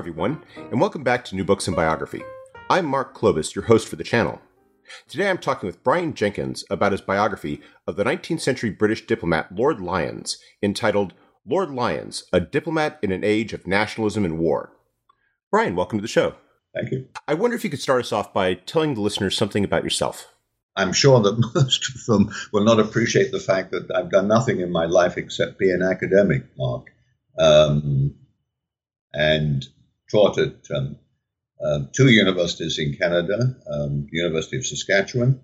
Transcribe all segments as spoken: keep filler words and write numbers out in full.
everyone, and welcome back to New Books in Biography. I'm Mark Clovis, your host for the channel. Today I'm talking with Brian Jenkins about his biography of the nineteenth century British diplomat Lord Lyons, entitled Lord Lyons, A Diplomat in an Age of Nationalism and War. Brian, welcome to the show. Thank you. I wonder if you could start us off by telling the listeners something about yourself. I'm sure that most of them will not appreciate the fact that I've done nothing in my life except be an academic, Mark, um, and taught at um, uh, two universities in Canada, um, University of Saskatchewan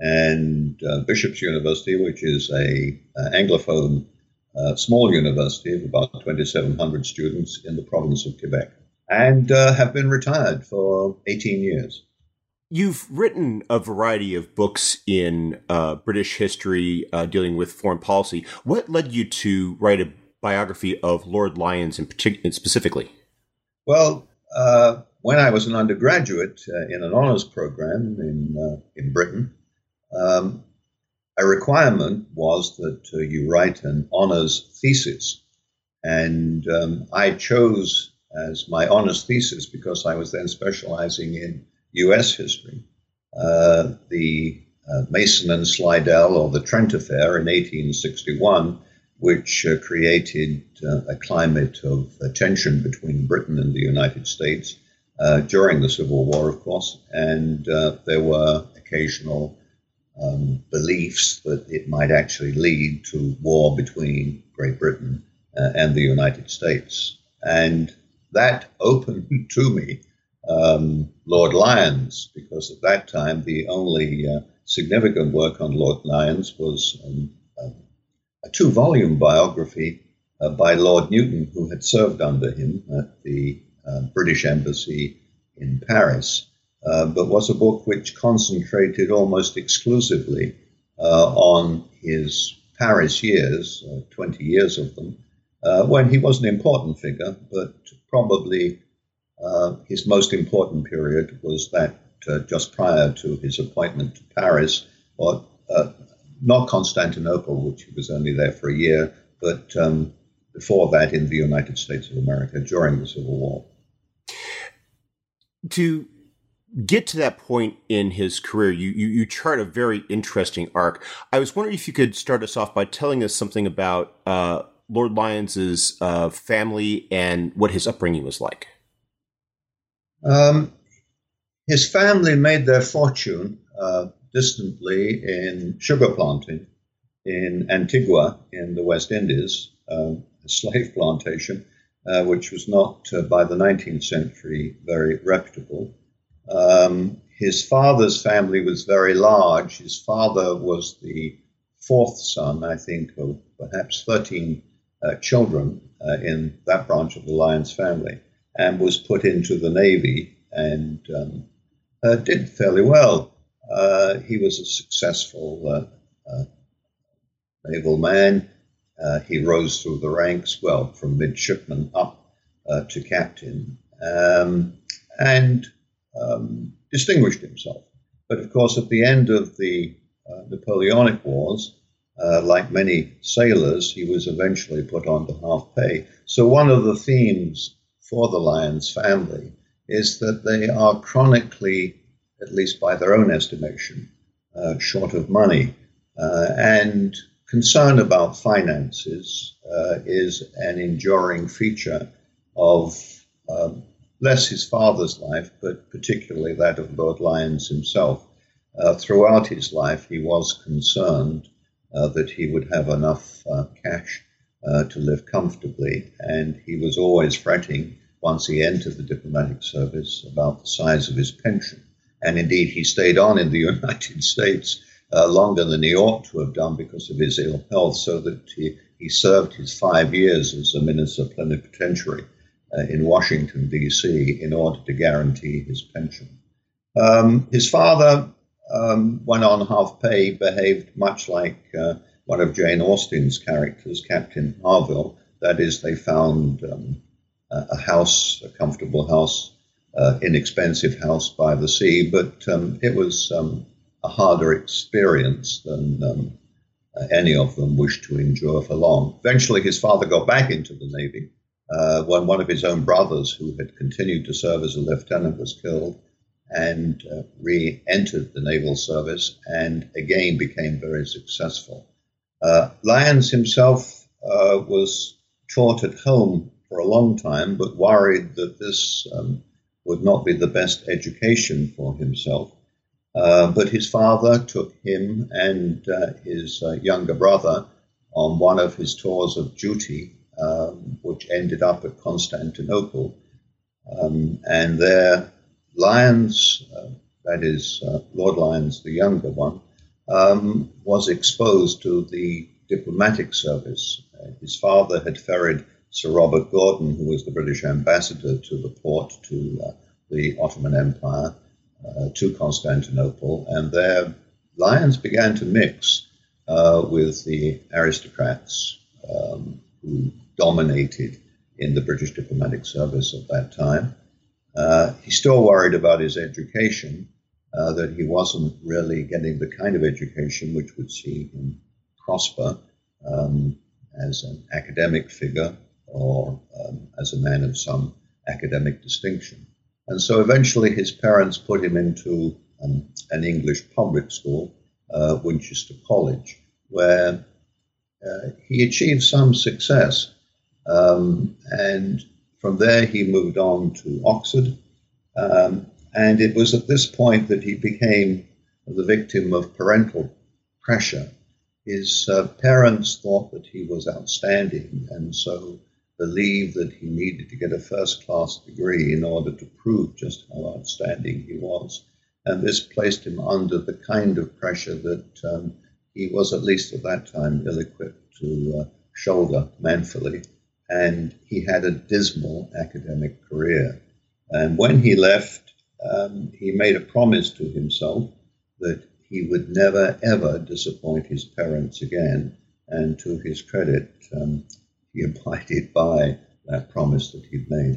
and uh, Bishop's University, which is a, a Anglophone uh, small university of about twenty-seven hundred students in the province of Quebec, and uh, have been retired for eighteen years. You've written a variety of books in uh, British history uh, dealing with foreign policy. What led you to write a biography of Lord Lyons in particular, specifically? Well, uh, when I was an undergraduate uh, in an honors program in uh, in Britain, um, a requirement was that uh, you write an honors thesis, and um, I chose as my honors thesis, because I was then specializing in U S history, uh, the uh, Mason and Slidell, or the Trent Affair in eighteen sixty-one, which uh, created uh, a climate of uh, tension between Britain and the United States uh, during the Civil War, of course, and uh, there were occasional um, beliefs that it might actually lead to war between Great Britain uh, and the United States. And that opened to me Um, Lord Lyons, because at that time the only uh, significant work on Lord Lyons was um, um, a two-volume biography uh, by Lord Newton, who had served under him at the uh, British Embassy in Paris, uh, but was a book which concentrated almost exclusively uh, on his Paris years, uh, twenty years of them, uh, when he was an important figure, but probably Uh, his most important period was that uh, just prior to his appointment to Paris, or uh, not Constantinople, which he was only there for a year, but um, before that in the United States of America during the Civil War. To get to that point in his career, you, you, you chart a very interesting arc. I was wondering if you could start us off by telling us something about uh, Lord Lyons's uh, family and what his upbringing was like. Um, his family made their fortune uh, distantly in sugar planting in Antigua in the West Indies, uh, a slave plantation, uh, which was not uh, by the nineteenth century very reputable. Um, his father's family was very large. His father was the fourth son, I think, of perhaps thirteen uh, children uh, in that branch of the Lyons family, and was put into the Navy and um, uh, did fairly well. Uh, he was a successful uh, uh, naval man. Uh, he rose through the ranks, well, from midshipman up uh, to captain, um, and um, distinguished himself. But of course, at the end of the uh, Napoleonic Wars, uh, like many sailors, he was eventually put on to half pay. So one of the themes for the Lyons family is that they are chronically, at least by their own estimation, uh, short of money. Uh, and concern about finances uh, is an enduring feature of um, less his father's life, but particularly that of Lord Lyons himself. Uh, throughout his life, he was concerned uh, that he would have enough uh, cash uh, to live comfortably, and he was always fretting once he entered the diplomatic service about the size of his pension. And indeed, he stayed on in the United States uh, longer than he ought to have done because of his ill health, so that he, he served his five years as a minister plenipotentiary uh, in Washington, D C, in order to guarantee his pension. Um, his father um, went on half pay, behaved much like uh, one of Jane Austen's characters, Captain Harville. That is, they found um, a house, a comfortable house, uh, inexpensive house by the sea, but um, it was um, a harder experience than um, uh, any of them wished to endure for long. Eventually, his father got back into the Navy, uh, when one of his own brothers, who had continued to serve as a lieutenant, was killed, and uh, re-entered the naval service and again became very successful. Uh, Lyons himself uh, was taught at home for a long time, but worried that this um, would not be the best education for himself. Uh, but his father took him and uh, his uh, younger brother on one of his tours of duty, um, which ended up at Constantinople. Um, and there, Lyons, uh, that is uh, Lord Lyons, the younger one, um, was exposed to the diplomatic service. Uh, his father had ferried Sir Robert Gordon, who was the British ambassador to the port, to uh, the Ottoman Empire, uh, to Constantinople, and there Lyons began to mix uh, with the aristocrats um, who dominated in the British diplomatic service at that time. Uh, he still worried about his education, uh, that he wasn't really getting the kind of education which would see him prosper um, as an academic figure or um, as a man of some academic distinction. And so eventually his parents put him into um, an English public school, uh, Winchester College, where uh, he achieved some success. Um, and from there, he moved on to Oxford, um, and it was at this point that he became the victim of parental pressure. His uh, parents thought that he was outstanding, and so believed that he needed to get a first-class degree in order to prove just how outstanding he was. And this placed him under the kind of pressure that um, he was, at least at that time, ill-equipped to uh, shoulder manfully. And he had a dismal academic career. And when he left, um, he made a promise to himself that he would never, ever disappoint his parents again. And to his credit, um, he abided by that promise that he'd made.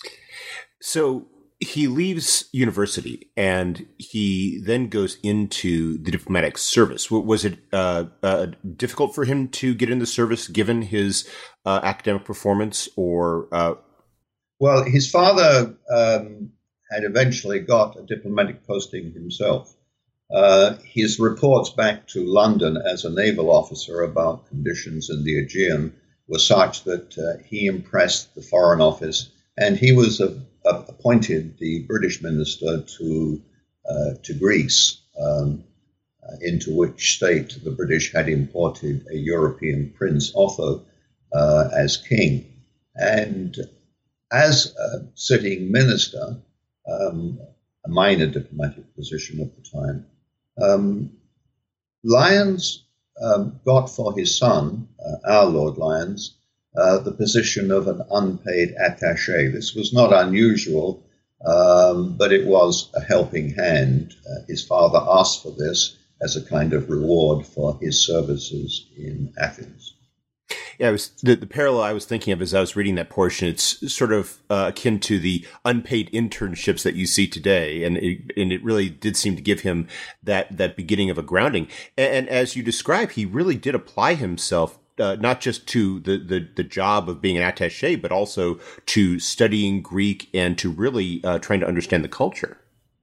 So he leaves university and he then goes into the diplomatic service. Was it uh, uh, difficult for him to get in the service given his uh, academic performance, or? Uh... Well, his father um, had eventually got a diplomatic posting himself. Uh, his reports back to London as a naval officer about conditions in the Aegean were such that uh, he impressed the Foreign Office, and he was a appointed the British minister to uh, to Greece, um, uh, into which state the British had imported a European prince, Otho, uh, as king. And as a sitting minister, um, a minor diplomatic position at the time, um, Lyons um, got for his son, uh, our Lord Lyons, Uh, the position of an unpaid attaché. This was not unusual, um, but it was a helping hand. Uh, his father asked for this as a kind of reward for his services in Athens. Yeah, it was the, the parallel I was thinking of as I was reading that portion. It's sort of uh, akin to the unpaid internships that you see today, and it, and it really did seem to give him that that beginning of a grounding. And, and as you describe, he really did apply himself. Uh, not just to the, the, the job of being an attaché, but also to studying Greek and to really uh, trying to understand the culture.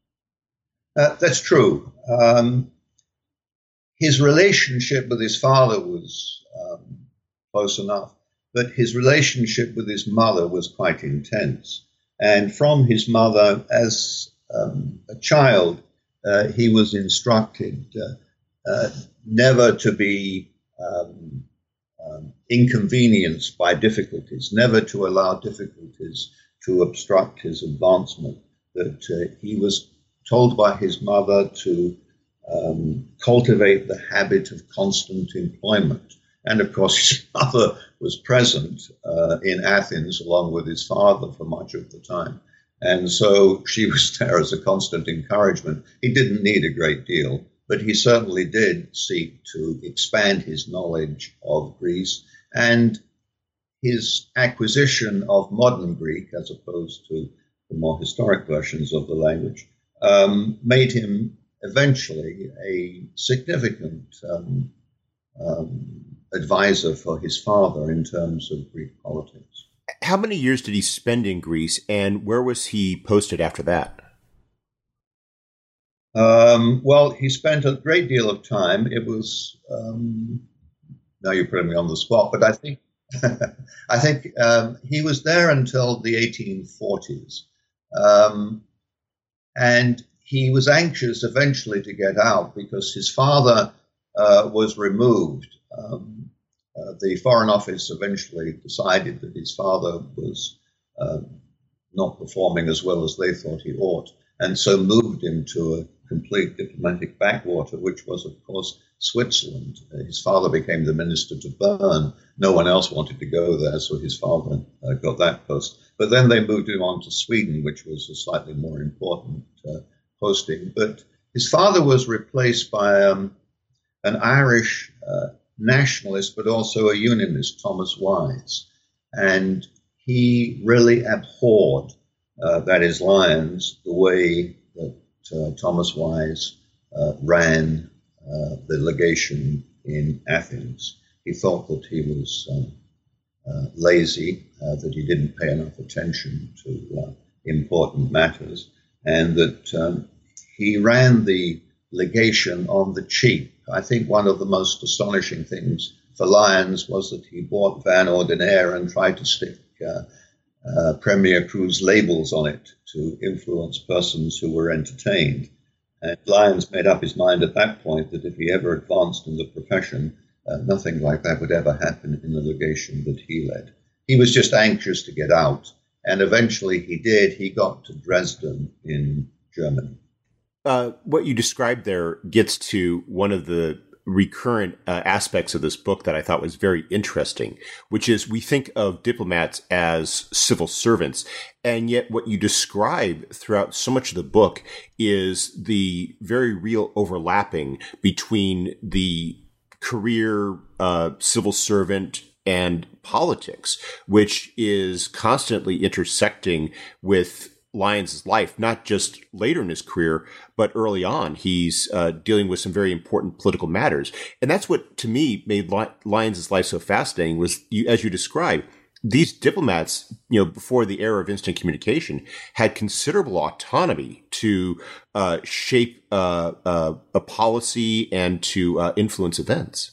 Uh, that's true. Um, his relationship with his father was um, close enough, but his relationship with his mother was quite intense. And from his mother, as um, a child, uh, he was instructed uh, uh, never to be um, Um, inconvenienced by difficulties, never to allow difficulties to obstruct his advancement, that uh, he was told by his mother to um, cultivate the habit of constant employment. And of course, his mother was present uh, in Athens along with his father for much of the time. And so she was there as a constant encouragement. He didn't need a great deal, but he certainly did seek to expand his knowledge of Greece, and his acquisition of modern Greek, as opposed to the more historic versions of the language, um, made him eventually a significant um, um, advisor for his father in terms of Greek politics. how many years did he spend in Greece, and where was he posted after that? Um, well, he spent a great deal of time. It was um, now you're putting me on the spot, but I think I think um, he was there until the eighteen forties, um, and he was anxious eventually to get out because his father uh, was removed. Um, uh, the Foreign Office eventually decided that his father was uh, not performing as well as they thought he ought, and so moved him to a complete diplomatic backwater, which was, of course, Switzerland. Uh, his father became the minister to Bern. No one else wanted to go there, so his father uh, got that post. But then they moved him on to Sweden, which was a slightly more important uh, posting. But his father was replaced by um, an Irish uh, nationalist, but also a unionist, Thomas Wise. And he really abhorred, uh, that is, Lyons, the way that uh, Thomas Wise uh, ran uh, the legation in Athens. He thought that he was um, uh, lazy, uh, that he didn't pay enough attention to uh, important matters, and that um, he ran the legation on the cheap. I think one of the most astonishing things for Lyons was that he bought Van Ordinaire and tried to stick uh, uh, Premier Cruise labels on it to influence persons who were entertained. And Lyons made up his mind at that point that if he ever advanced in the profession, uh, nothing like that would ever happen in the legation that he led. He was just anxious to get out, and eventually he did. He got to Dresden in Germany. Uh, what you described there gets to one of the recurrent uh, aspects of this book that I thought was very interesting, which is we think of diplomats as civil servants, and yet what you describe throughout so much of the book is the very real overlapping between the career uh, civil servant and politics, which is constantly intersecting with Lyons' life, not just later in his career, but early on. He's uh, dealing with some very important political matters. And that's what, to me, made Ly- Lyons' life so fascinating was, you, as you described, these diplomats, you know, before the era of instant communication, had considerable autonomy to uh, shape uh, uh, a policy and to uh, influence events.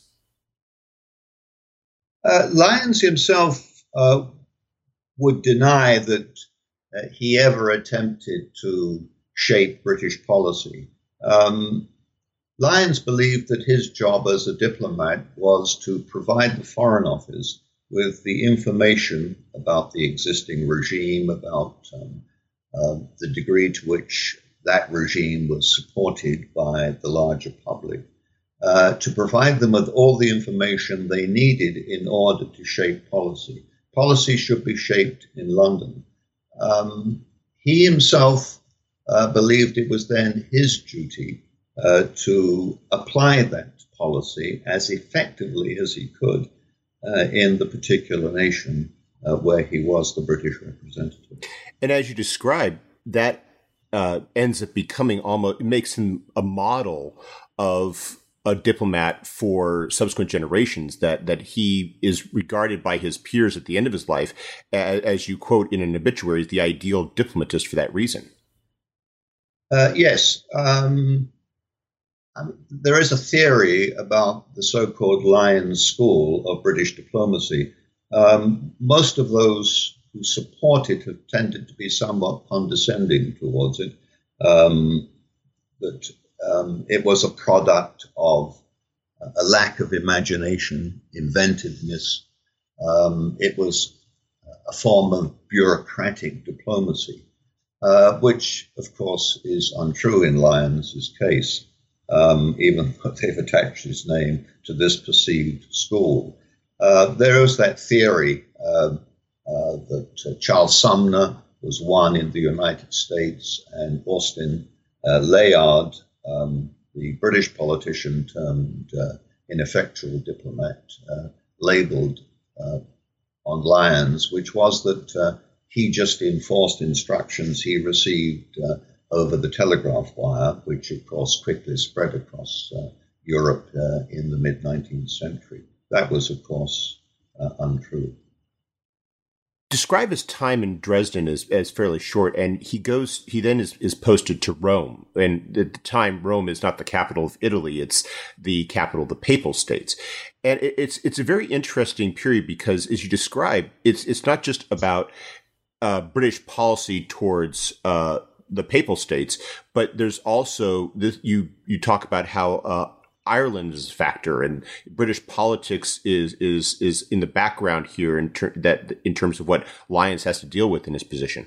Uh, Lyons himself uh, would deny that uh, he ever attempted to shape British policy. Um, Lyons believed that his job as a diplomat was to provide the Foreign Office with the information about the existing regime, about um, uh, the degree to which that regime was supported by the larger public, uh, to provide them with all the information they needed in order to shape policy. Policy should be shaped in London. Um, he himself uh, believed it was then his duty uh, to apply that policy as effectively as he could uh, in the particular nation uh, where he was the British representative. And as you described, that uh, ends up becoming almost, it makes him a model of a diplomat for subsequent generations, that that he is regarded by his peers at the end of his life, as, as you quote in an obituary, as the ideal diplomatist for that reason. Uh, yes. Um, there is a theory about the so-called Lyons School of British diplomacy. Um, most of those who support it have tended to be somewhat condescending towards it, um, that um, it was a product of a lack of imagination, inventiveness. Um, it was a form of bureaucratic diplomacy, uh, which, of course, is untrue in Lyons' case, um, even though they've attached his name to this perceived school. Uh, there is that theory uh, uh, that uh, Charles Sumner was one in the United States, and Austin uh, Layard, um, the British politician turned uh, ineffectual diplomat, uh, labeled uh, on Lyons, which was that uh, he just enforced instructions he received uh, over the telegraph wire, which of course quickly spread across uh, Europe uh, in the mid-nineteenth century. That was, of course, uh, untrue. describe his time in Dresden as, as fairly short, and he goes, he then is, is posted to Rome. And at the time, Rome is not the capital of Italy, it's the capital of the Papal States. And it, it's, it's a very interesting period because, as you describe, it's, it's not just about uh, British policy towards, uh, the Papal States, but there's also this, you, you talk about how, uh, Ireland is a factor, and British politics is is is in the background here in ter- that in terms of what Lyons has to deal with in his position.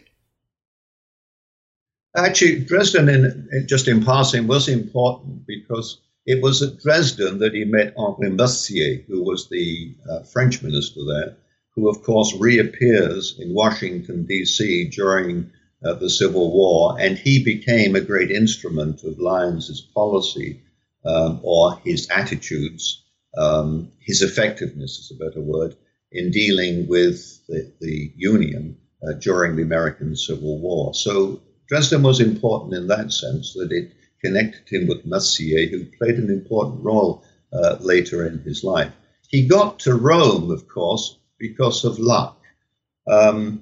Actually, Dresden, in, just in passing, was important because it was at Dresden that he met Henri Mercier, who was the uh, French minister there, who of course reappears in Washington, D C during uh, the Civil War, and he became a great instrument of Lyons's policy. Um, or his attitudes, um, his effectiveness is a better word, in dealing with the, the Union uh, during the American Civil War. So Dresden was important in that sense, that it connected him with Mercier, who played an important role uh, later in his life. He got to Rome, of course, because of luck. Um,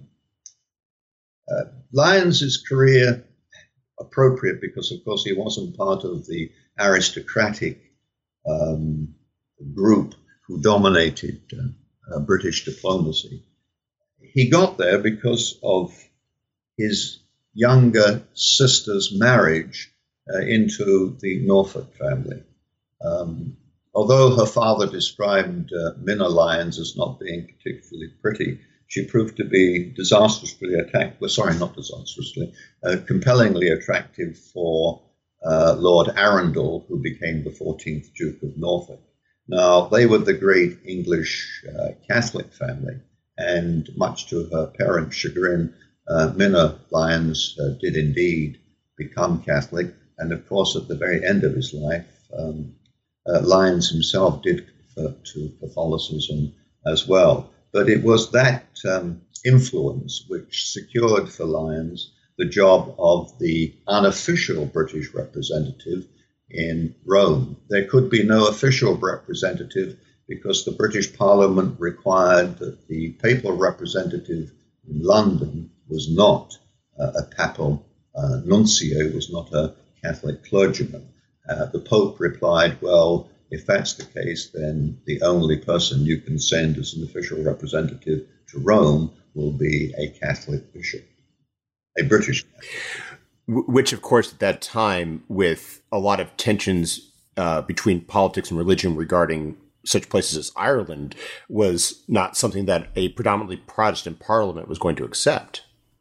uh, Lyons's career, appropriate because, of course, he wasn't part of the aristocratic um, group who dominated uh, uh, British diplomacy. He got there because of his younger sister's marriage uh, into the Norfolk family. Um, although her father described uh, Minna Lyons as not being particularly pretty, she proved to be disastrously attractive, well, sorry, not disastrously, uh, compellingly attractive for uh, Lord Arundel, who became the fourteenth Duke of Norfolk. Now, they were the great English uh, Catholic family, and much to her parents' chagrin, uh, Minna Lyons uh, did indeed become Catholic, and of course, at the very end of his life, um, uh, Lyons himself did convert to Catholicism as well. But it was that um, influence which secured for Lyons the job of the unofficial British representative in Rome. There could be no official representative because the British Parliament required that the papal representative in London was not uh, a papal uh, nuncio, was not a Catholic clergyman. Uh, the Pope replied, well, if that's the case, then the only person you can send as an official representative to Rome will be a Catholic bishop, a British Catholic. Which, of course, at that time, with a lot of tensions uh, between politics and religion regarding such places as Ireland, was not something that a predominantly Protestant parliament was going to accept.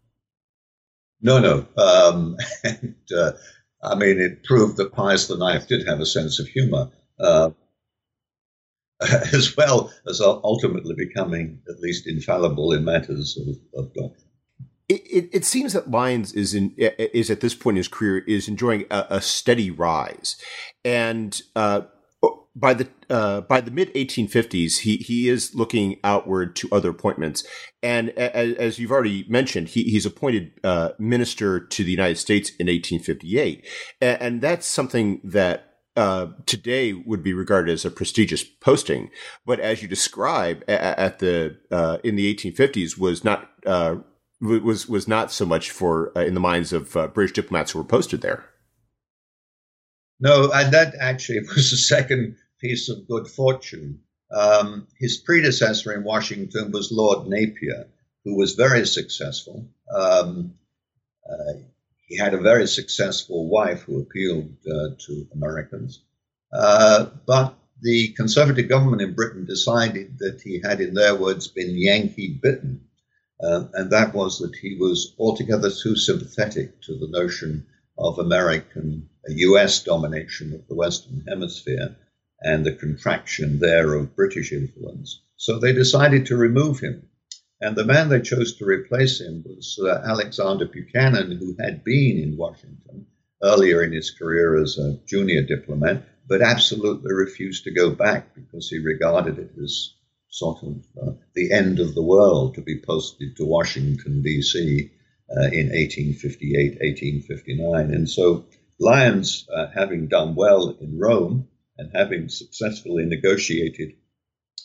No, no. Um, and, uh, I mean, it proved that Pius the Ninth did have a sense of humor. Uh, as well as ultimately becoming at least infallible in matters of, of doctrine. It, it, it seems that Lyons is in is at this point in his career is enjoying a, a steady rise, and uh, by the uh, by the mid eighteen fifties, he he is looking outward to other appointments, and as, as you've already mentioned, he, he's appointed uh, minister to the United States in eighteen fifty-eight, and, and that's something that Uh, today would be regarded as a prestigious posting, but as you describe, at, at the uh, in the eighteen fifties was not uh, was was not so much for uh, in the minds of uh, British diplomats who were posted there. No, and that actually was the second piece of good fortune. Um, his predecessor in Washington was Lord Napier, who was very successful. Um, uh, He had a very successful wife who appealed uh, to Americans. Uh, but the conservative government in Britain decided that he had, in their words, been Yankee bitten. Uh, and that was that he was altogether too sympathetic to the notion of American, uh, U S domination of the Western Hemisphere and the contraction there of British influence. So they decided to remove him. And the man they chose to replace him was uh, Alexander Buchanan, who had been in Washington earlier in his career as a junior diplomat, but absolutely refused to go back because he regarded it as sort of uh, the end of the world to be posted to Washington, D C uh, in eighteen fifty-eight, eighteen fifty-nine. And so Lyons, uh, having done well in Rome and having successfully negotiated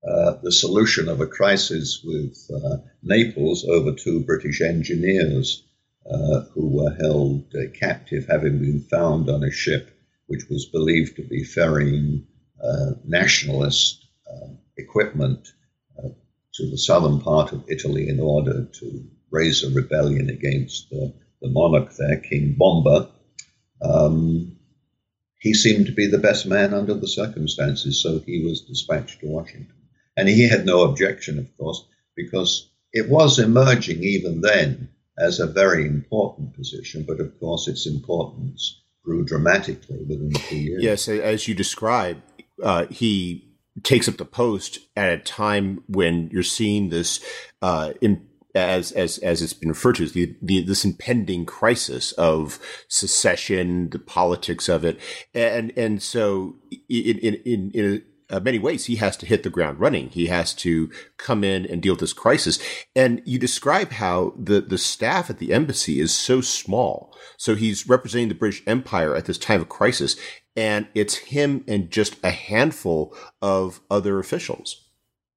uh, the solution of a crisis with uh, Naples over two British engineers uh, who were held uh, captive, having been found on a ship which was believed to be ferrying uh, nationalist uh, equipment uh, to the southern part of Italy in order to raise a rebellion against uh, the monarch there, King Bomba. Um, he seemed to be the best man under the circumstances, so he was dispatched to Washington. And he had no objection, of course, because it was emerging even then as a very important position, but of course its importance grew dramatically within two years. Yes, as you described, uh, he takes up the post at a time when you're seeing this, uh, in, as as as it's been referred to, as the, the this impending crisis of secession, the politics of it, and and so in in in, in Uh, many ways, he has to hit the ground running. He has to come in and deal with this crisis. And you describe how the, the staff at the embassy is so small. So he's representing the British Empire at this time of crisis, and it's him and just a handful of other officials.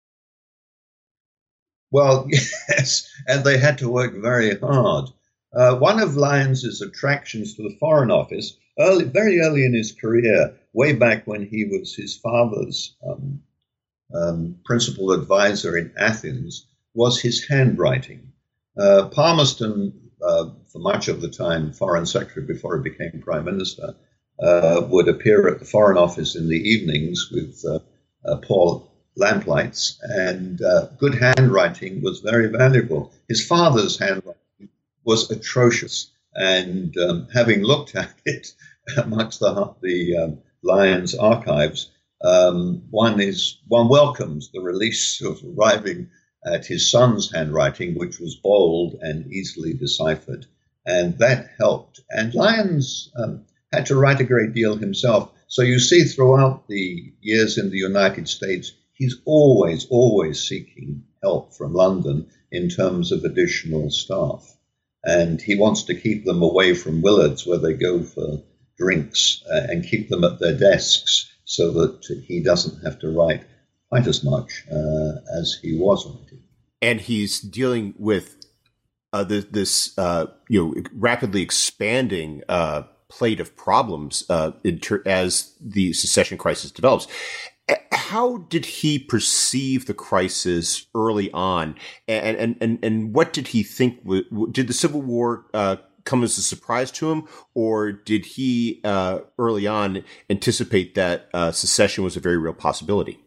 Well, yes, and they had to work very hard. Uh, one of Lyons's attractions to the Foreign Office, early, very early in his career, way back when he was his father's um, um, principal advisor in Athens, was his handwriting. Uh, Palmerston, uh, for much of the time Foreign Secretary before he became Prime Minister, uh, would appear at the Foreign Office in the evenings with uh, uh, poor lamplights, and uh, good handwriting was very valuable. His father's handwriting was atrocious, and um, having looked at it amongst the, the um, Lyons archives, um, one is one welcomes the release of arriving at his son's handwriting, which was bold and easily deciphered, and that helped. And Lyons um, had to write a great deal himself. So you see throughout the years in the United States, he's always, always seeking help from London in terms of additional staff. And he wants to keep them away from Willard's, where they go for drinks, uh, and keep them at their desks so that he doesn't have to write quite as much uh, as he was writing. And he's dealing with uh, the, this uh, you know rapidly expanding uh, plate of problems uh, in ter- as the secession crisis develops. How did he perceive the crisis early on, and and and, and what did he think? Did the Civil War uh, come as a surprise to him, or did he uh, early on anticipate that uh, secession was a very real possibility?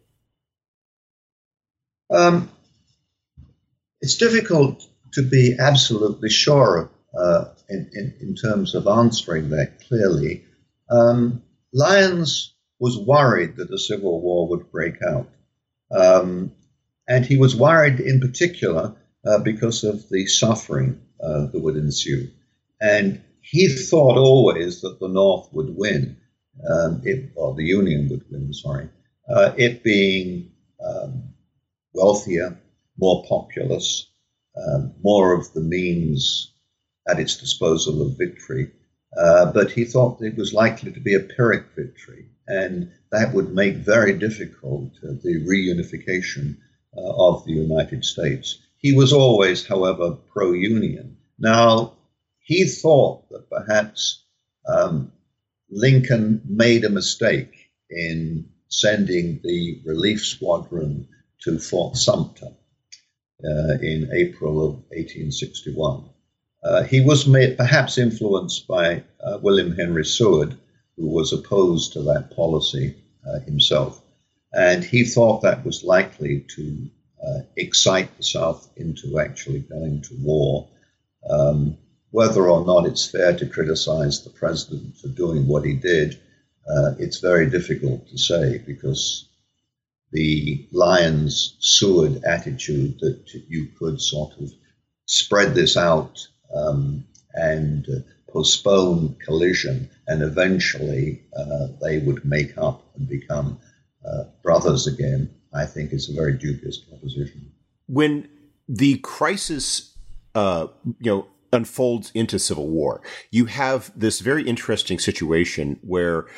Um, it's difficult to be absolutely sure uh, in, in in terms of answering that clearly. Um, Lyons was worried that a civil war would break out. Um, and he was worried in particular uh, because of the suffering uh, that would ensue. And he thought always that the North would win, um, it, or the Union would win, sorry, uh, it being um, wealthier, more populous, um, more of the means at its disposal of victory. Uh, but he thought it was likely to be a Pyrrhic victory, and that would make very difficult uh, the reunification uh, of the United States. He was always, however, pro-Union. Now, he thought that perhaps um, Lincoln made a mistake in sending the relief squadron to Fort Sumter uh, in April of eighteen sixty-one. Uh, he was made, perhaps influenced by uh, William Henry Seward, who was opposed to that policy uh, himself. And he thought that was likely to uh, excite the South into actually going to war. Um, whether or not it's fair to criticize the president for doing what he did, uh, it's very difficult to say, because the Lyons-Seward attitude that you could sort of spread this out um, and uh, postpone collision, and eventually uh, they would make up and become uh, brothers again, I think is a very dubious proposition. When the crisis, uh, you know, unfolds into civil war, you have this very interesting situation where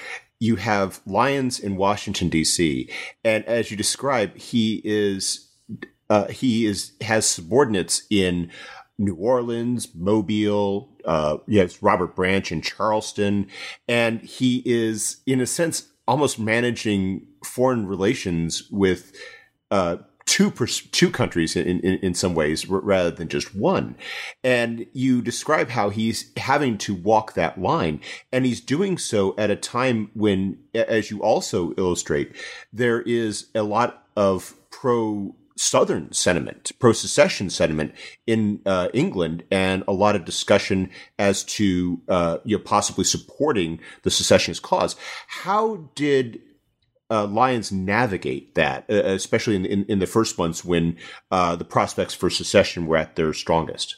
you have Lyons in Washington, D C, and as you describe, he is uh, he is has subordinates in New Orleans, Mobile, uh, yes, Robert Branch in Charleston, and he is, in a sense, almost managing foreign relations with uh, two pers- two countries in, in, in some ways, r- rather than just one. And you describe how he's having to walk that line, and he's doing so at a time when, as you also illustrate, there is a lot of pro Southern sentiment, pro-secession sentiment in uh, England, and a lot of discussion as to uh, you know, possibly supporting the secessionist cause. How did uh, Lyons navigate that, uh, especially in, in, in the first months when uh, the prospects for secession were at their strongest?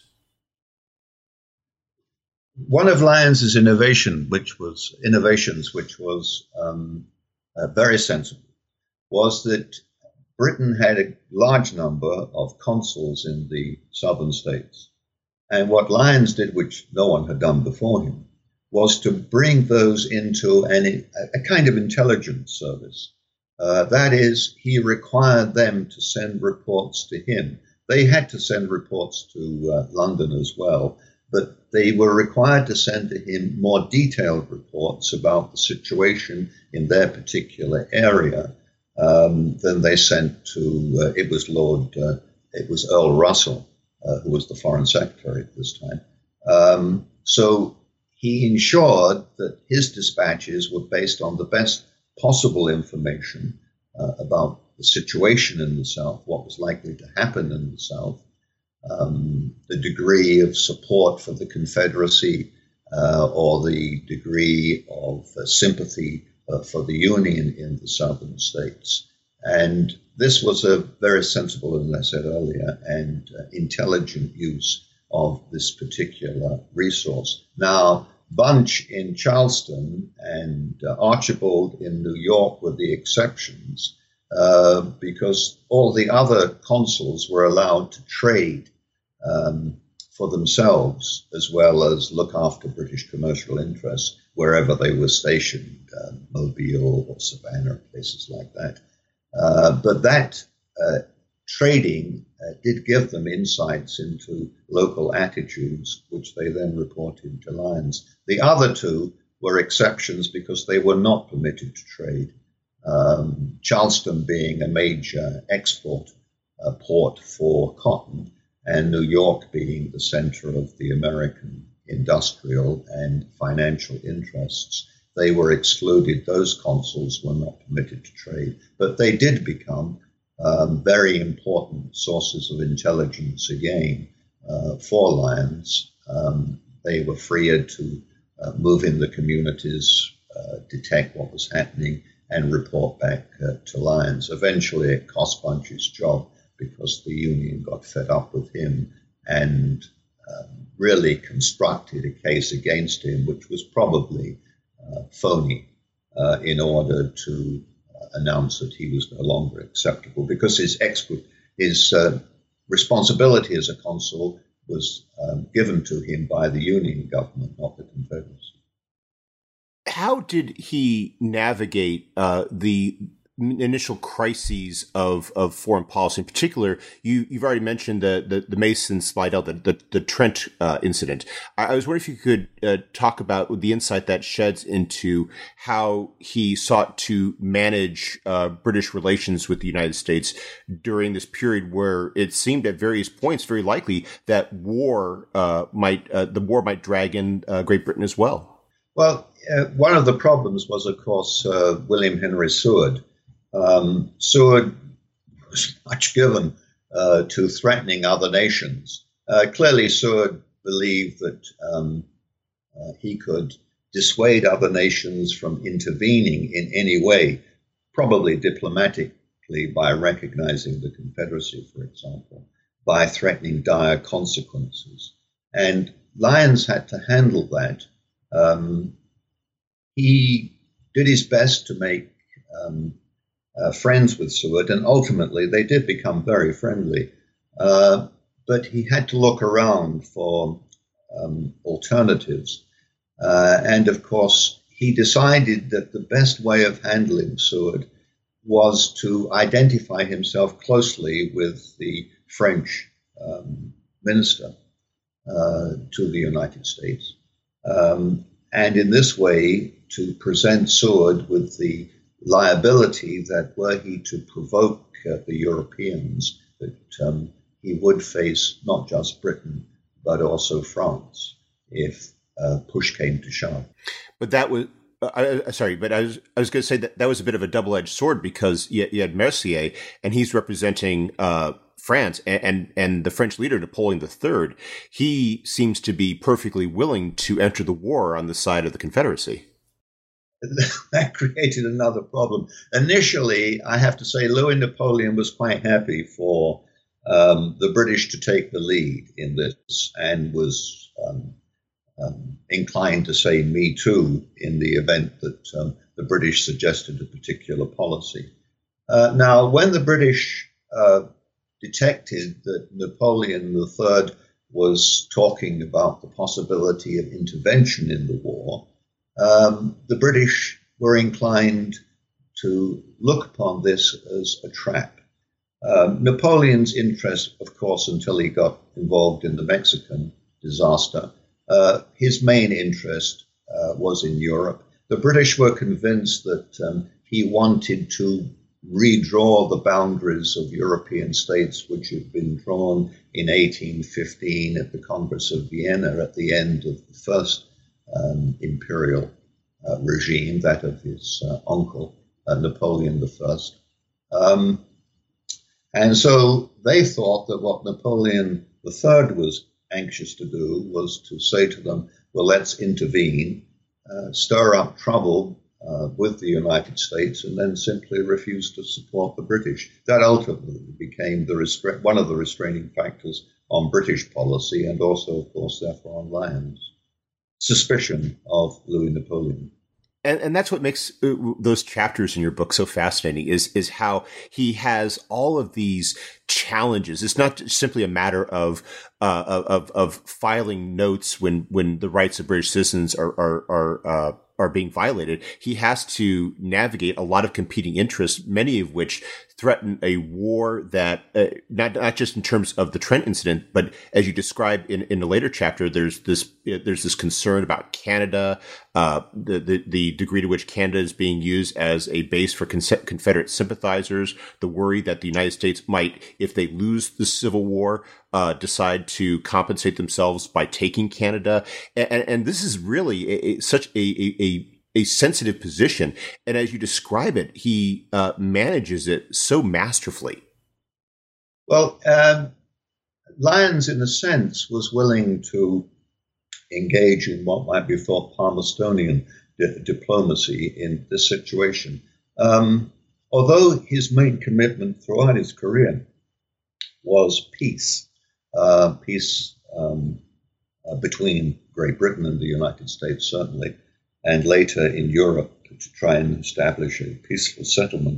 One of Lyons's innovation, which was innovations, which was um, uh, very sensible, was that Britain had a large number of consuls in the southern states. And what Lyons did, which no one had done before him, was to bring those into an, a kind of intelligence service. Uh, that is, he required them to send reports to him. They had to send reports to uh, London as well, but they were required to send to him more detailed reports about the situation in their particular area. Um, then they sent to, uh, it was Lord, uh, it was Earl Russell, uh, who was the Foreign Secretary at this time. Um, so he ensured that his dispatches were based on the best possible information uh, about the situation in the South, what was likely to happen in the South, um, the degree of support for the Confederacy uh, or the degree of uh, sympathy Uh, for the Union in the southern states. And this was a very sensible, as I said earlier, and uh, intelligent use of this particular resource. Now, Bunch in Charleston and uh, Archibald in New York were the exceptions uh, because all the other consuls were allowed to trade um, for themselves, as well as look after British commercial interests wherever they were stationed, uh, Mobile or Savannah, places like that. Uh, but that uh, trading uh, did give them insights into local attitudes, which they then reported to Lyons. The other two were exceptions because they were not permitted to trade. Um, Charleston being a major export uh, port for cotton, and New York being the center of the American industrial and financial interests. They were excluded. Those consuls were not permitted to trade, but they did become um, very important sources of intelligence again uh, for Lyons. Um, they were freer to uh, move in the communities, uh, detect what was happening, and report back uh, to Lyons. Eventually, it cost Bunch his job because the Union got fed up with him and um, really constructed a case against him, which was probably uh, phony, uh, in order to uh, announce that he was no longer acceptable, because his exp- his uh, responsibility as a consul was um, given to him by the Union government, not the Confederacy. How did he navigate uh, the initial crises of, of foreign policy? In particular, you, you've already mentioned the, the, the Mason Slidell, the, the, the Trent uh, incident. I, I was wondering if you could uh, talk about the insight that sheds into how he sought to manage uh, British relations with the United States during this period where it seemed at various points very likely that war uh, might, uh, the war might drag in uh, Great Britain as well. Well, uh, one of the problems was, of course, uh, William Henry Seward. Um, Seward was much given uh, to threatening other nations. Uh, clearly, Seward believed that um, uh, he could dissuade other nations from intervening in any way, probably diplomatically by recognizing the Confederacy, for example, by threatening dire consequences. And Lyons had to handle that. Um, he did his best to make um, Uh, friends with Seward, and ultimately they did become very friendly. Uh, but he had to look around for um, alternatives. Uh, and of course, he decided that the best way of handling Seward was to identify himself closely with the French um, minister uh, to the United States. Um, and in this way, to present Seward with the liability that were he to provoke uh, the Europeans, that um, he would face not just Britain, but also France if uh, push came to shove. But that was, uh, I, sorry, but I was I was going to say that that was a bit of a double-edged sword, because you, you had Mercier, and he's representing uh, France, and, and and the French leader, Napoleon the Third. He seems to be perfectly willing to enter the war on the side of the Confederacy. That created another problem. Initially, I have to say, Louis Napoleon was quite happy for um, the British to take the lead in this, and was um, um, inclined to say "me too" in the event that um, the British suggested a particular policy. Uh, now, when the British uh, detected that Napoleon the Third was talking about the possibility of intervention in the war, um, the British were inclined to look upon this as a trap. Um, Napoleon's interest, of course, until he got involved in the Mexican disaster, uh, his main interest uh, was in Europe. The British were convinced that um, he wanted to redraw the boundaries of European states, which had been drawn in eighteen fifteen at the Congress of Vienna at the end of the first um, imperial uh, regime, that of his uh, uncle, uh, Napoleon the First. Um, and so they thought that what Napoleon the Third was anxious to do was to say to them, well, let's intervene, uh, stir up trouble Uh, with the United States, and then simply refused to support the British. That ultimately became the restra- one of the restraining factors on British policy, and also, of course, therefore, on Lyon's suspicion of Louis Napoleon. And, and that's what makes uh, those chapters in your book so fascinating, is is how he has all of these challenges. It's not simply a matter of uh, of of filing notes when when the rights of British citizens are are, are uh, are being violated. He has to navigate a lot of competing interests, many of which threaten a war that uh, not not just in terms of the Trent incident, but as you describe in, in a later chapter, there's this there's this concern about Canada, uh, the, the the degree to which Canada is being used as a base for Confederate sympathizers, the worry that the United States might, if they lose the Civil War, uh, decide to compensate themselves by taking Canada, and, and this is really a, a, such a, a, a a sensitive position. And as you describe it, he uh, manages it so masterfully. Well, um, Lyons, in a sense, was willing to engage in what might be thought Palmerstonian di- diplomacy in this situation. Um, although his main commitment throughout his career was peace, uh, peace um, uh, between Great Britain and the United States, certainly, and later in Europe to try and establish a peaceful settlement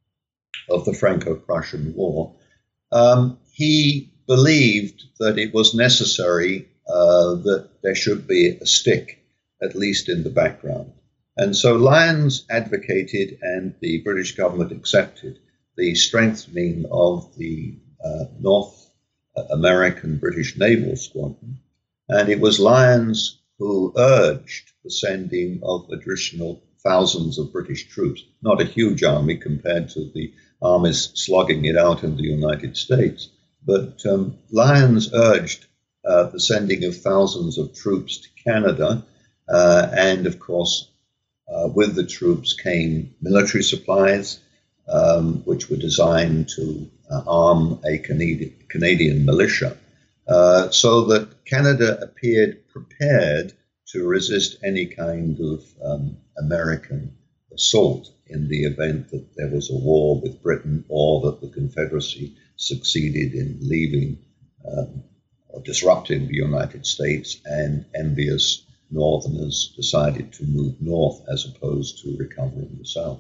of the Franco-Prussian War. Um, he believed that it was necessary uh, that there should be a stick, at least in the background. And so Lyons advocated, and the British government accepted, the strengthening of the uh, North American British Naval Squadron. And it was Lyons who urged the sending of additional thousands of British troops, not a huge army compared to the armies slugging it out in the United States, but um, Lyons urged uh, the sending of thousands of troops to Canada, uh, and of course, uh, with the troops came military supplies, um, which were designed to uh, arm a Canadian, Canadian militia, uh, so that Canada appeared prepared to resist any kind of um, American assault in the event that there was a war with Britain, or that the Confederacy succeeded in leaving um, or disrupting the United States, and envious Northerners decided to move north as opposed to recovering the South.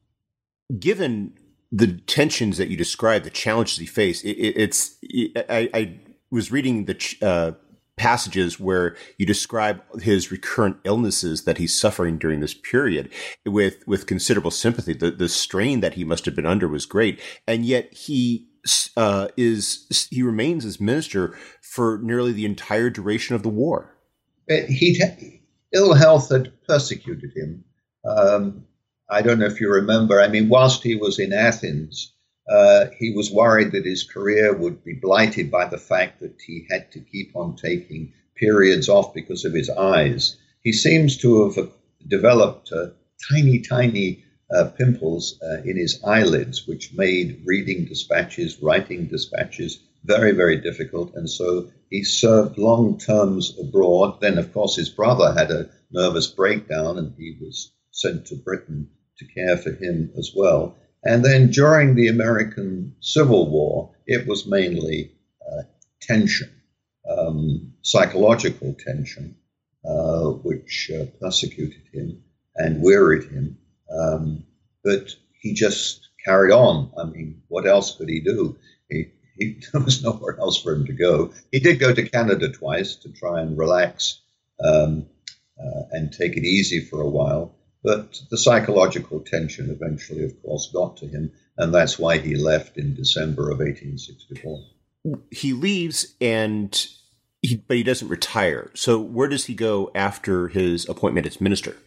Given the tensions that you described, the challenges he faced, it, it, it's it, I, I was reading the uh, passages where you describe his recurrent illnesses that he's suffering during this period with, with considerable sympathy. The, the strain that he must have been under was great. And yet he, uh, is, he remains as minister for nearly the entire duration of the war. He, ill health had persecuted him. Um, I don't know if you remember, I mean, whilst he was in Athens, Uh, he was worried that his career would be blighted by the fact that he had to keep on taking periods off because of his eyes. He seems to have developed uh, tiny, tiny uh, pimples uh, in his eyelids, which made reading dispatches, writing dispatches very, very difficult. And so he served long terms abroad. Then, of course, his brother had a nervous breakdown, and he was sent to Britain to care for him as well. And then during the American Civil War, it was mainly uh, tension, um, psychological tension, uh, which uh, persecuted him and wearied him. Um, but he just carried on. I mean, what else could he do? He, he, there was nowhere else for him to go. He did go to Canada twice to try and relax um, uh, and take it easy for a while. But the psychological tension eventually, of course, got to him, and that's why he left in December of eighteen sixty-four. He leaves, and he, but he doesn't retire. So where does he go after his appointment as minister?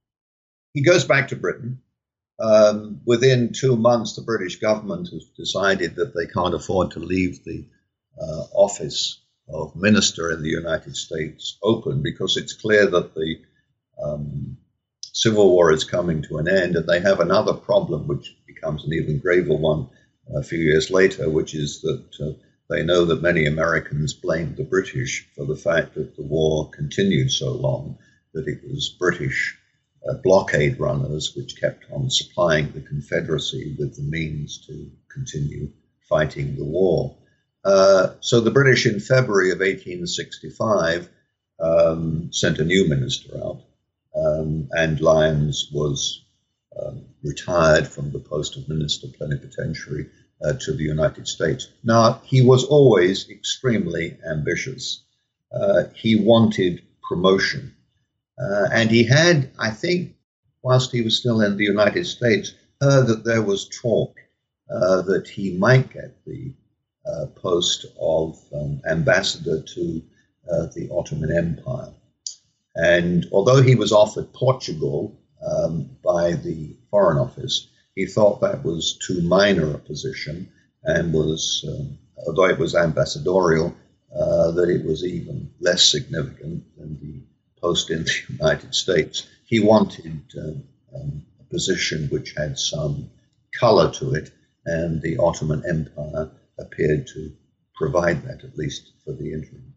He goes back to Britain. Um, within two months, the British government has decided that they can't afford to leave the uh, office of minister in the United States open, because it's clear that the um, Civil War is coming to an end, and they have another problem, which becomes an even graver one a few years later, which is that uh, they know that many Americans blamed the British for the fact that the war continued so long, that it was British uh, blockade runners which kept on supplying the Confederacy with the means to continue fighting the war. Uh, so the British in February of eighteen sixty-five um, sent a new minister out. Um, and Lyons was um, retired from the post of minister plenipotentiary uh, to the United States. Now, he was always extremely ambitious. Uh, he wanted promotion. Uh, and he had, I think, whilst he was still in the United States, heard that there was talk uh, that he might get the uh, post of um, ambassador to uh, the Ottoman Empire. And although he was offered Portugal um, by the Foreign Office, he thought that was too minor a position, and was, um, although it was ambassadorial, uh, that it was even less significant than the post in the United States. He wanted uh, um, a position which had some color to it, and the Ottoman Empire appeared to provide that, at least for the interim.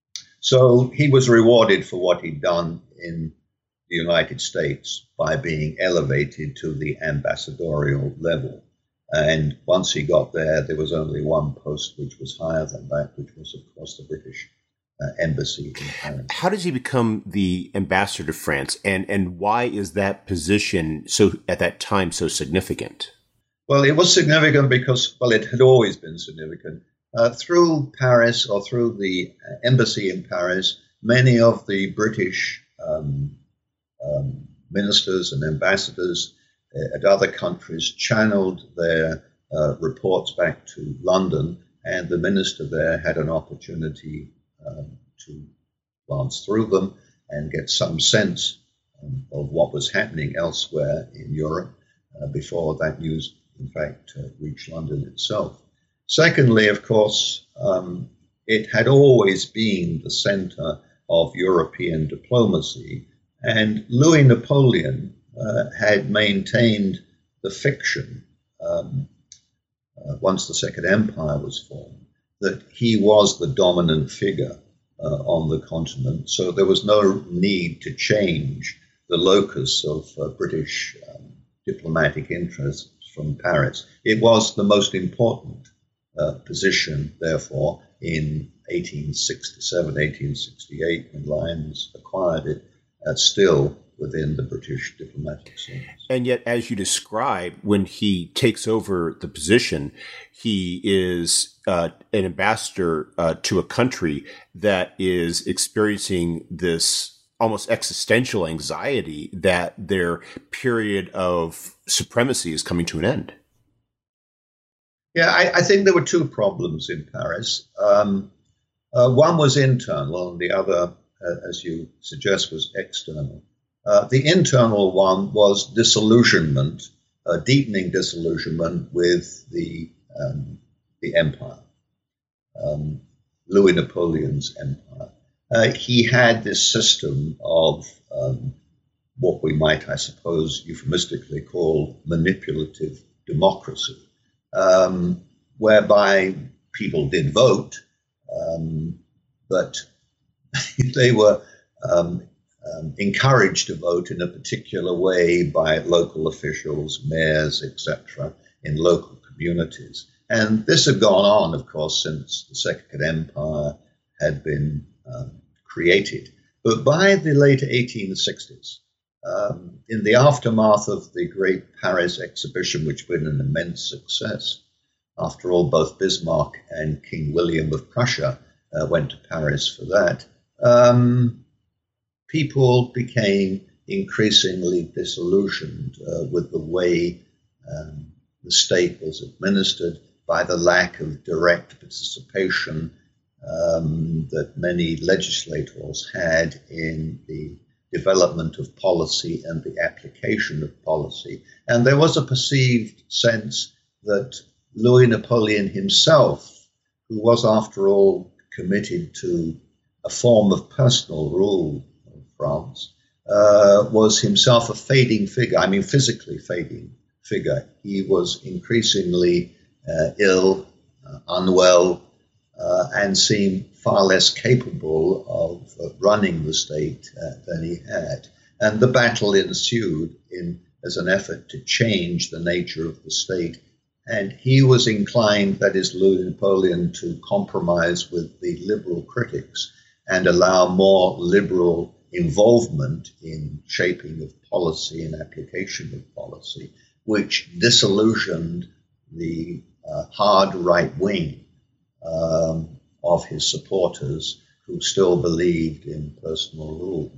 So he was rewarded for what he'd done in the United States by being elevated to the ambassadorial level. And once he got there, there was only one post which was higher than that, which was, of course, the British uh, embassy in Paris. How does he become the ambassador to France, and, and why is that position so at that time so significant? Well, it was significant because, well, it had always been significant. Uh, through Paris, or through the embassy in Paris, many of the British um, um, ministers and ambassadors uh, at other countries channeled their uh, reports back to London, and the minister there had an opportunity um, to glance through them and get some sense um, of what was happening elsewhere in Europe uh, before that news, in fact, uh, reached London itself. Secondly, of course, um, it had always been the center of European diplomacy, and Louis Napoleon uh, had maintained the fiction, um, uh, once the Second Empire was formed, that he was the dominant figure uh, on the continent, so there was no need to change the locus of uh, British um, diplomatic interests from Paris. It was the most important Uh, position, therefore, in eighteen sixty-seven, eighteen sixty-eight, when Lyons acquired it, uh, still within the British diplomatic service. And yet, as you describe, when he takes over the position, he is uh, an ambassador uh, to a country that is experiencing this almost existential anxiety that their period of supremacy is coming to an end. Yeah, I, I think there were two problems in Paris. Um, uh, one was internal, and the other, uh, as you suggest, was external. Uh, the internal one was disillusionment, uh, deepening disillusionment with the um, the empire, um, Louis Napoleon's empire. Uh, he had this system of um, what we might, I suppose, euphemistically call manipulative democracy, um, whereby people did vote, um, but they were um, um, encouraged to vote in a particular way by local officials, mayors, et cetera, in local communities. And this had gone on, of course, since the Second Empire had been um, created. But by the late eighteen sixties, um, in the aftermath of the Great Paris Exhibition, which had been an immense success, after all, both Bismarck and King William of Prussia uh, went to Paris for that, um, people became increasingly disillusioned uh, with the way um, the state was administered, by the lack of direct participation um, that many legislators had in the development of policy and the application of policy. And there was a perceived sense that Louis Napoleon himself, who was, after all, committed to a form of personal rule of France, uh, was himself a fading figure, I mean physically fading figure. He was increasingly uh, ill, uh, unwell, uh, and seemed far less capable of uh, running the state uh, than he had. And the battle ensued in as an effort to change the nature of the state. And he was inclined, that is, Louis Napoleon, to compromise with the liberal critics and allow more liberal involvement in shaping of policy and application of policy, which disillusioned the uh, hard right wing um, of his supporters who still believed in personal rule.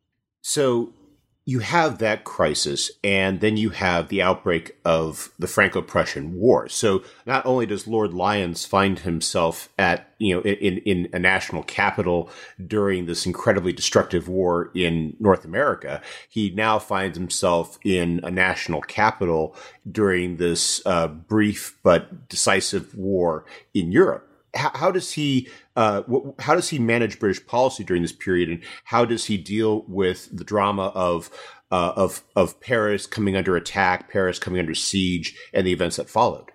So you have that crisis, and then you have the outbreak of the Franco-Prussian War. So not only does Lord Lyons find himself at, you know, in, in a national capital during this incredibly destructive war in North America, he now finds himself in a national capital during this uh, brief but decisive war in Europe. How, how does he uh, wh- how does he manage British policy during this period, and how does he deal with the drama of uh, of of Paris coming under attack, Paris coming under siege, and the events that followed?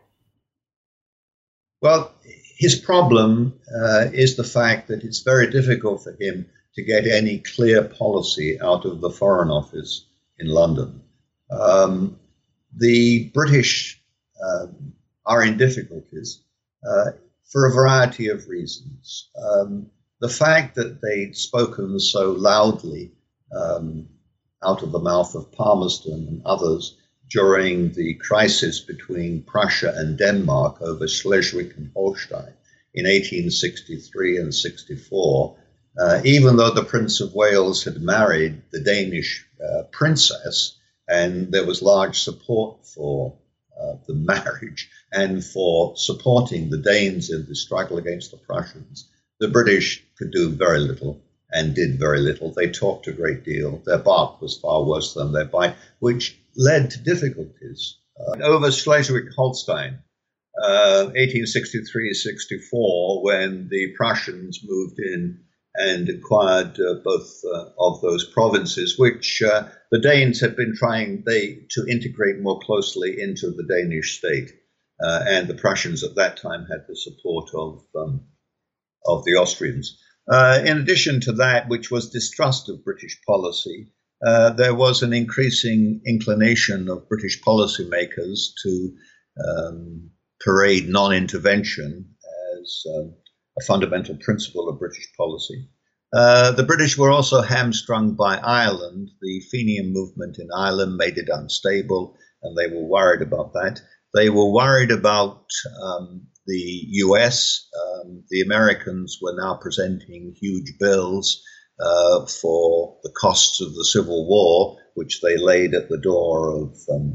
Well, his problem uh, is the fact that it's very difficult for him to get any clear policy out of the Foreign Office in London. Um, the British um, are in difficulties. Uh, For a variety of reasons. Um, the fact that they'd spoken so loudly um, out of the mouth of Palmerston and others during the crisis between Prussia and Denmark over Schleswig and Holstein in eighteen sixty-three and sixty-four, uh, even though the Prince of Wales had married the Danish uh, princess, and there was large support for Uh, the marriage and for supporting the Danes in the struggle against the Prussians, the British could do very little and did very little. They talked a great deal. Their bark was far worse than their bite, which led to difficulties. Uh, over Schleswig-Holstein, uh, eighteen sixty-three sixty-four, when the Prussians moved in and acquired uh, both uh, of those provinces, which uh, the Danes had been trying they to integrate more closely into the Danish state. Uh, and the Prussians at that time had the support of, um, of the Austrians. Uh, in addition to that, which was distrust of British policy, uh, there was an increasing inclination of British policymakers to um, parade non-intervention as um, a fundamental principle of British policy. Uh, the British were also hamstrung by Ireland. The Fenian movement in Ireland made it unstable, and they were worried about that. They were worried about um, the U S. Um, the Americans were now presenting huge bills uh, for the costs of the Civil War, which they laid at the door of, um,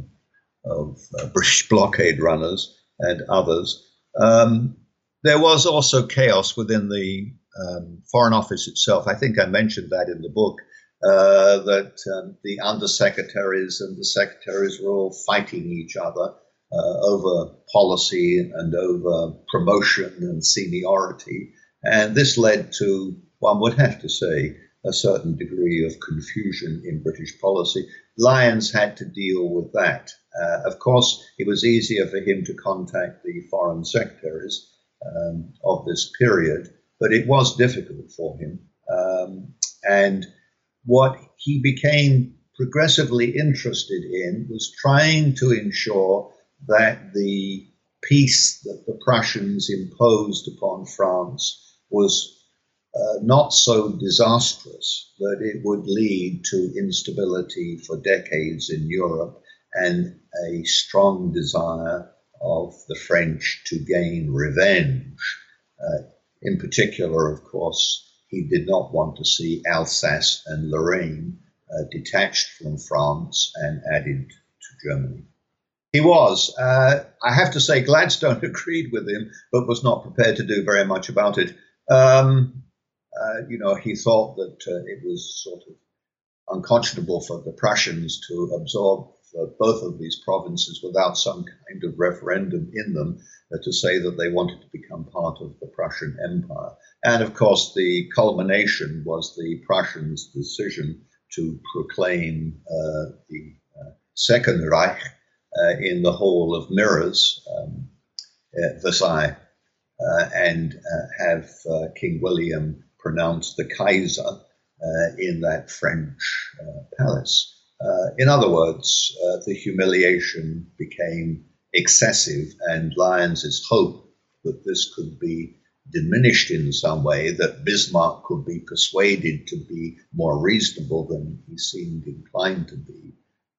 of uh, British blockade runners and others. Um, there was also chaos within the um, Foreign Office itself. I think I mentioned that in the book, uh, that um, the undersecretaries and the secretaries were all fighting each other uh, over policy and over promotion and seniority. And this led to, one would have to say, a certain degree of confusion in British policy. Lyons had to deal with that. Uh, of course, it was easier for him to contact the foreign secretaries um, of this period, but it was difficult for him. Um, and what he became progressively interested in was trying to ensure that the peace that the Prussians imposed upon France was uh, not so disastrous that it would lead to instability for decades in Europe and a strong desire of the French to gain revenge. Uh, in particular, of course, he did not want to see Alsace and Lorraine uh, detached from France and added to Germany. He was, uh, I have to say, Gladstone agreed with him, but was not prepared to do very much about it. Um, uh, you know, he thought that uh, it was sort of unconscionable for the Prussians to absorb uh, both of these provinces without some kind of referendum in them uh, to say that they wanted to become part of the Prussian Empire. And of course, the culmination was the Prussians' decision to proclaim uh, the uh, Second Reich uh, in the Hall of Mirrors, um, at Versailles, uh, and uh, have uh, King William pronounce the Kaiser uh, in that French uh, palace. Uh, in other words, uh, the humiliation became excessive, and Lyons's hope that this could be diminished in some way, that Bismarck could be persuaded to be more reasonable than he seemed inclined to be,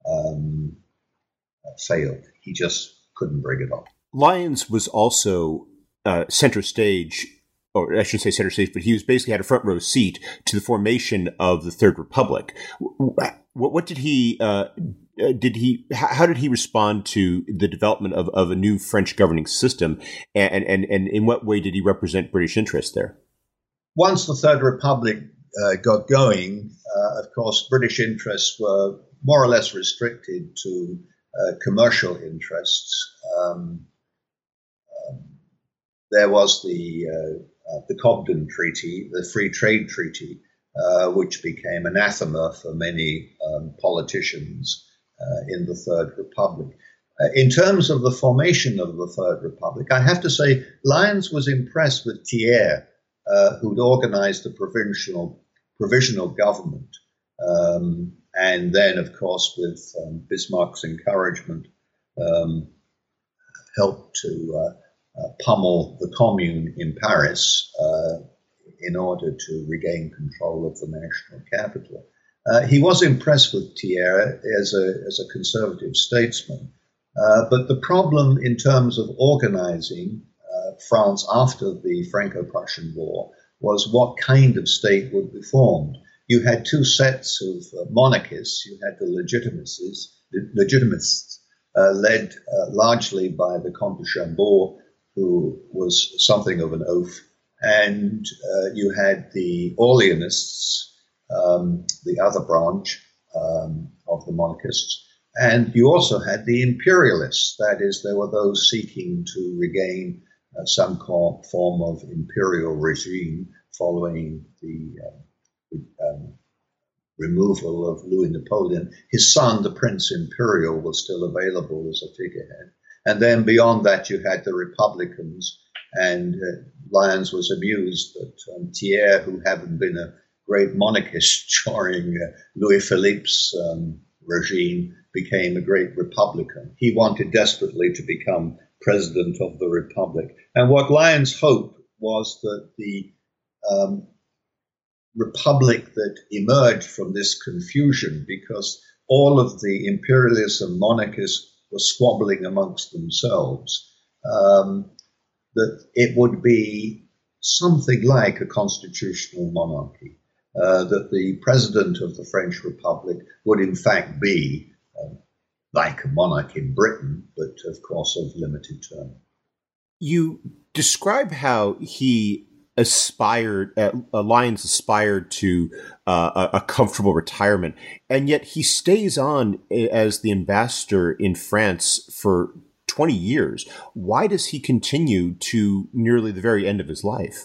um, failed. He just couldn't bring it off. Lyons was also uh, center stage, or I shouldn't say center stage, but he was basically had a front row seat to the formation of the Third Republic. What, what did he, uh, did he, how did he respond to the development of, of a new French governing system? And, and, and in what way did he represent British interests there? Once the Third Republic uh, got going, uh, of course, British interests were more or less restricted to uh, commercial interests. Um, um, there was the uh, uh, the Cobden Treaty, the Free Trade Treaty, uh, which became anathema for many um, politicians uh, in the Third Republic. Uh, in terms of the formation of the Third Republic, I have to say Lyons was impressed with Thiers, uh, who'd organized the provisional provisional government, um, and then, of course, with um, Bismarck's encouragement, um, helped to uh, uh, pummel the Commune in Paris uh, in order to regain control of the national capital. Uh, he was impressed with Thiers as a, as a conservative statesman, uh, but the problem in terms of organizing uh, France after the Franco-Prussian War was what kind of state would be formed. You had two sets of uh, monarchists. You had the legitimists, the legitimists uh, led uh, largely by the Comte de Chambord, who was something of an oaf, and uh, you had the Orleanists, um, the other branch um, of the monarchists, and you also had the imperialists. That is, there were those seeking to regain uh, some form of imperial regime following the uh, Um, removal of Louis Napoleon. His son, the Prince Imperial, was still available as a figurehead. And then beyond that, you had the Republicans, and uh, Lyons was amused that um, Thiers, who hadn't been a great monarchist during uh, Louis Philippe's um, regime, became a great Republican. He wanted desperately to become president of the Republic. And what Lyons hoped was that the um, republic that emerged from this confusion because all of the imperialists and monarchists were squabbling amongst themselves, um, that it would be something like a constitutional monarchy, uh, that the president of the French Republic would in fact be um, like a monarch in Britain, but of course of limited term. You describe how he aspired, uh, Lyons aspired to uh, a, a comfortable retirement, and yet he stays on as the ambassador in France for twenty years. Why does he continue to nearly the very end of his life?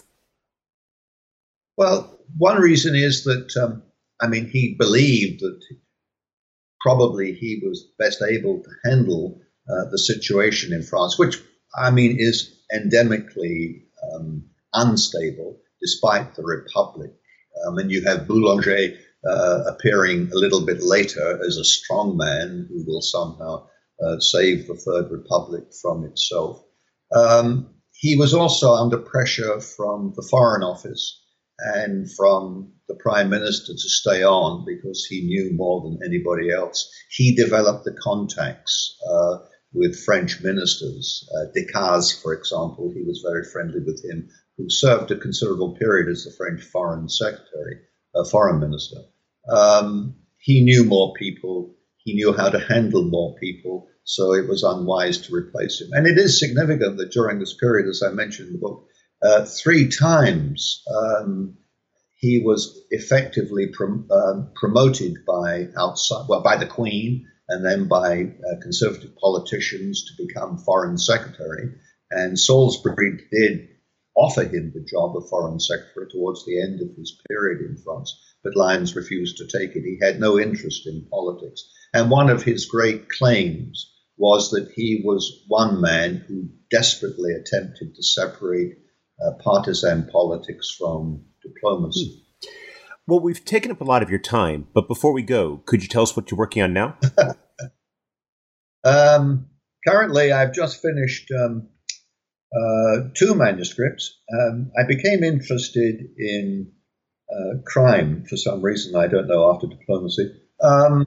Well, one reason is that, um, I mean, he believed that probably he was best able to handle uh, the situation in France, which, I mean, is endemically um, unstable despite the Republic. Um, and you have Boulanger uh, appearing a little bit later as a strong man who will somehow uh, save the Third Republic from itself. Um, he was also under pressure from the Foreign Office and from the Prime Minister to stay on because he knew more than anybody else. He developed the contacts uh, with French ministers. Uh, Decazes, for example, he was very friendly with him, who served a considerable period as the French Foreign Secretary, uh, Foreign Minister. Um, he knew more people. He knew how to handle more people, so it was unwise to replace him. And it is significant that during this period, as I mentioned in the book, uh, three times um, he was effectively prom- uh, promoted by outside, well, by the Queen, and then by uh, conservative politicians to become Foreign Secretary. And Salisbury did offer him the job of Foreign Secretary towards the end of his period in France, but Lyons refused to take it. He had no interest in politics. And one of his great claims was that he was one man who desperately attempted to separate uh, partisan politics from diplomacy. Well, we've taken up a lot of your time, but before we go, could you tell us what you're working on now? um, currently, I've just finished um, uh, two manuscripts. Um, I became interested in uh, crime for some reason, I don't know, after diplomacy. Um,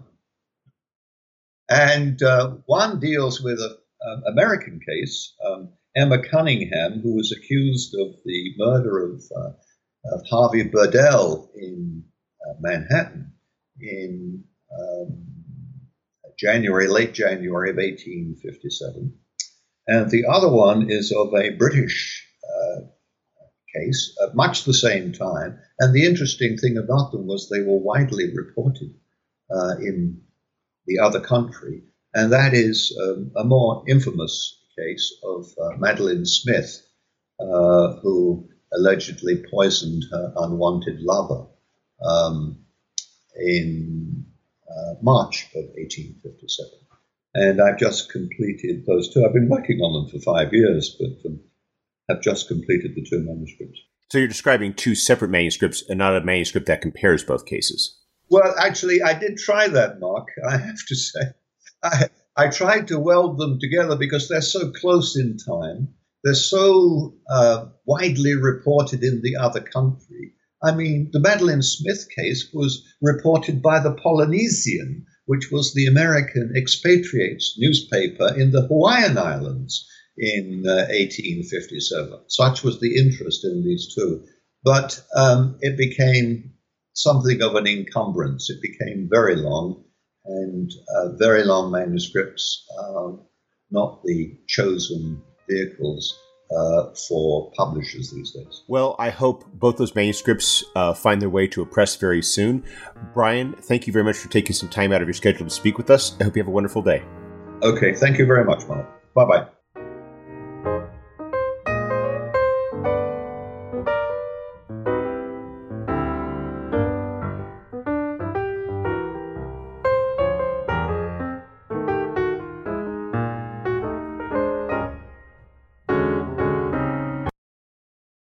and uh, one deals with an American case, um, Emma Cunningham, who was accused of the murder of uh, of Harvey Burdell in uh, Manhattan in um, January, late January of eighteen fifty-seven. And the other one is of a British uh, case at much the same time. And the interesting thing about them was they were widely reported uh, in the other country. And that is um, a more infamous case of uh, Madeline Smith, uh, who allegedly poisoned her unwanted lover um, in uh, March of eighteen fifty-seven. And I've just completed those two. I've been working on them for five years, but um, have just completed the two manuscripts. So you're describing two separate manuscripts and not a manuscript that compares both cases? Well, actually, I did try that, Mark, I have to say. I, I tried to weld them together because they're so close in time. They're so uh, widely reported in the other country. I mean, the Madeline Smith case was reported by the Polynesian, which was the American expatriates newspaper in the Hawaiian Islands in uh, eighteen fifty-seven. Such was the interest in these two. But um, it became something of an encumbrance. It became very long, and uh, very long manuscripts are not the chosen vehicles uh, for publishers these days. Well, I hope both those manuscripts uh, find their way to a press very soon. Brian, thank you very much for taking some time out of your schedule to speak with us. I hope you have a wonderful day. Okay, thank you very much, Mark. Bye-bye.